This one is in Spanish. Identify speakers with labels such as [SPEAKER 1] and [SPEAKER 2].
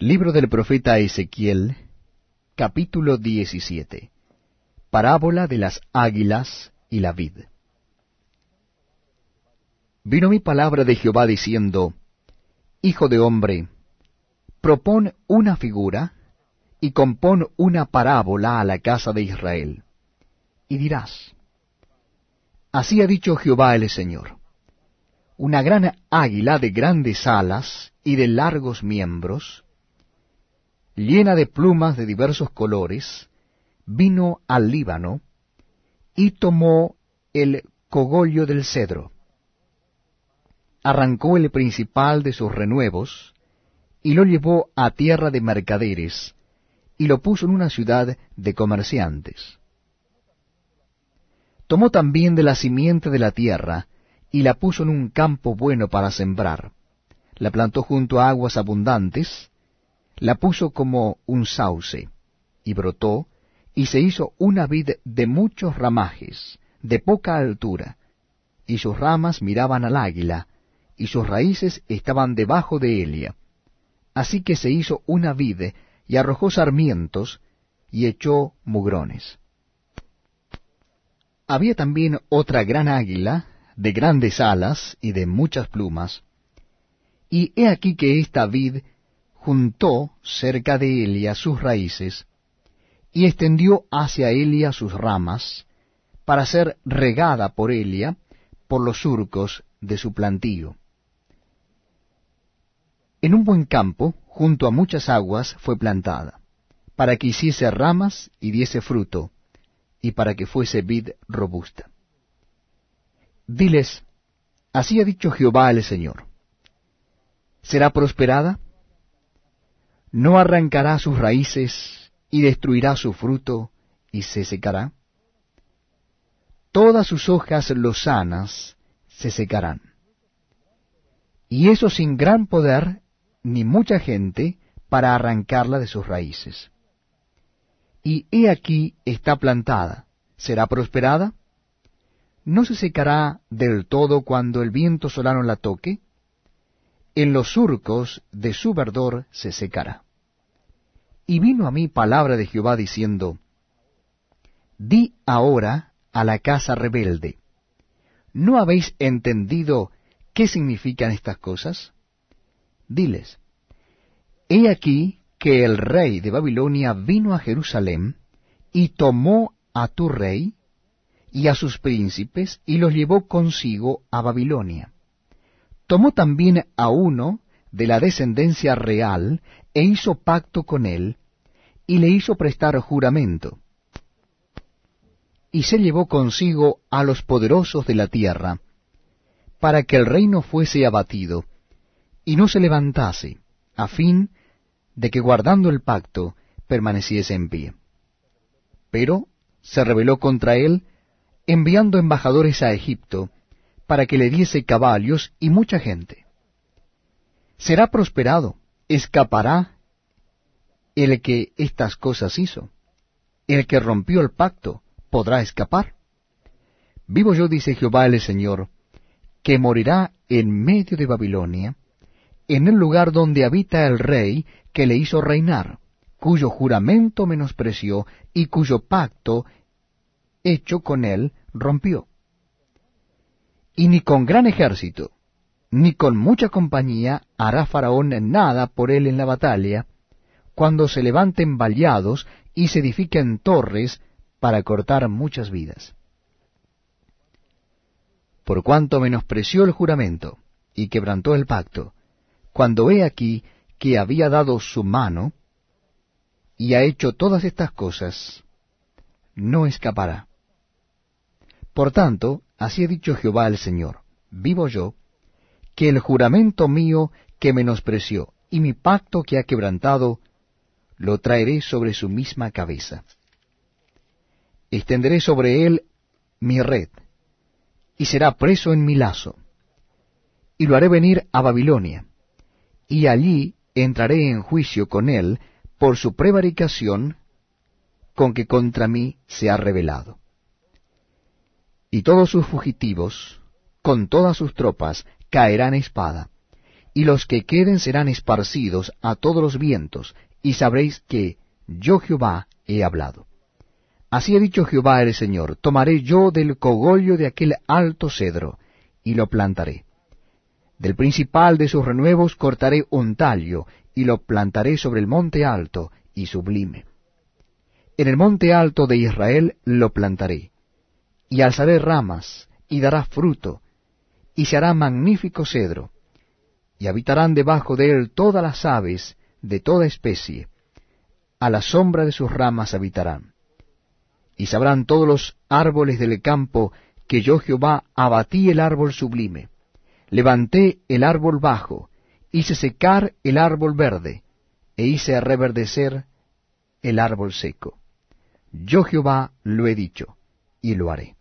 [SPEAKER 1] Libro del profeta Ezequiel, capítulo 17. Parábola de las águilas y la vid. Vino mi palabra de Jehová diciendo: Hijo de hombre, propón una figura, y compón una parábola a la casa de Israel. Y dirás: Así ha dicho Jehová el Señor: Una gran águila de grandes alas y de largos miembros, llena de plumas de diversos colores, vino al Líbano, y tomó el cogollo del cedro. Arrancó el principal de sus renuevos, y lo llevó a tierra de mercaderes, y lo puso en una ciudad de comerciantes. Tomó también de la simiente de la tierra, y la puso en un campo bueno para sembrar. La plantó junto a aguas abundantes, la puso como un sauce, y brotó, y se hizo una vid de muchos ramajes, de poca altura, y sus ramas miraban al águila, y sus raíces estaban debajo de ella. Así que se hizo una vid, y arrojó sarmientos, y echó mugrones. Había también otra gran águila, de grandes alas y de muchas plumas, y he aquí que esta vid juntó cerca de Elia sus raíces, y extendió hacia Elia sus ramas, para ser regada por Elia por los surcos de su plantío. En un buen campo, junto a muchas aguas, fue plantada, para que hiciese ramas y diese fruto, y para que fuese vid robusta. Diles: Así ha dicho Jehová el Señor: ¿será prosperada? ¿No arrancará sus raíces, y destruirá su fruto, y se secará? Todas sus hojas lozanas se secarán. Y eso sin gran poder, ni mucha gente, para arrancarla de sus raíces. Y he aquí está plantada, ¿será prosperada? ¿No se secará del todo cuando el viento solano la toque? En los surcos de su verdor se secará. Y vino a mí palabra de Jehová diciendo: Di ahora a la casa rebelde: ¿no habéis entendido qué significan estas cosas? Diles: He aquí que el rey de Babilonia vino a Jerusalén, y tomó a tu rey y a sus príncipes, y los llevó consigo a Babilonia. Tomó también a uno de la descendencia real, e hizo pacto con él, y le hizo prestar juramento. Y se llevó consigo a los poderosos de la tierra, para que el reino fuese abatido, y no se levantase, a fin de que guardando el pacto permaneciese en pie. Pero se rebeló contra él, enviando embajadores a Egipto, para que le diese caballos y mucha gente. ¿Será prosperado? ¿Escapará el que estas cosas hizo? ¿El que rompió el pacto podrá escapar? Vivo yo, dice Jehová el Señor, que morirá en medio de Babilonia, en el lugar donde habita el rey que le hizo reinar, cuyo juramento menospreció y cuyo pacto hecho con él rompió. Y ni con gran ejército, ni con mucha compañía hará Faraón nada por él en la batalla, cuando se levanten vallados y se edifiquen torres para cortar muchas vidas. Por cuanto menospreció el juramento y quebrantó el pacto, cuando he aquí que había dado su mano, y ha hecho todas estas cosas, no escapará. Por tanto, así ha dicho Jehová el Señor: vivo yo, que el juramento mío que menospreció, y mi pacto que ha quebrantado, lo traeré sobre su misma cabeza. Extenderé sobre él mi red, y será preso en mi lazo, y lo haré venir a Babilonia, y allí entraré en juicio con él por su prevaricación con que contra mí se ha rebelado. Y todos sus fugitivos, con todas sus tropas, caerán a espada, y los que queden serán esparcidos a todos los vientos, y sabréis que yo Jehová he hablado. Así ha dicho Jehová el Señor, tomaré yo del cogollo de aquel alto cedro, y lo plantaré. Del principal de sus renuevos cortaré un tallo, y lo plantaré sobre el monte alto y sublime. En el monte alto de Israel lo plantaré, y alzaré ramas, y dará fruto, y se hará magnífico cedro, y habitarán debajo de él todas las aves de toda especie, a la sombra de sus ramas habitarán. Y sabrán todos los árboles del campo que yo Jehová abatí el árbol sublime, levanté el árbol bajo, hice secar el árbol verde, e hice reverdecer el árbol seco. Yo Jehová lo he dicho, y lo haré.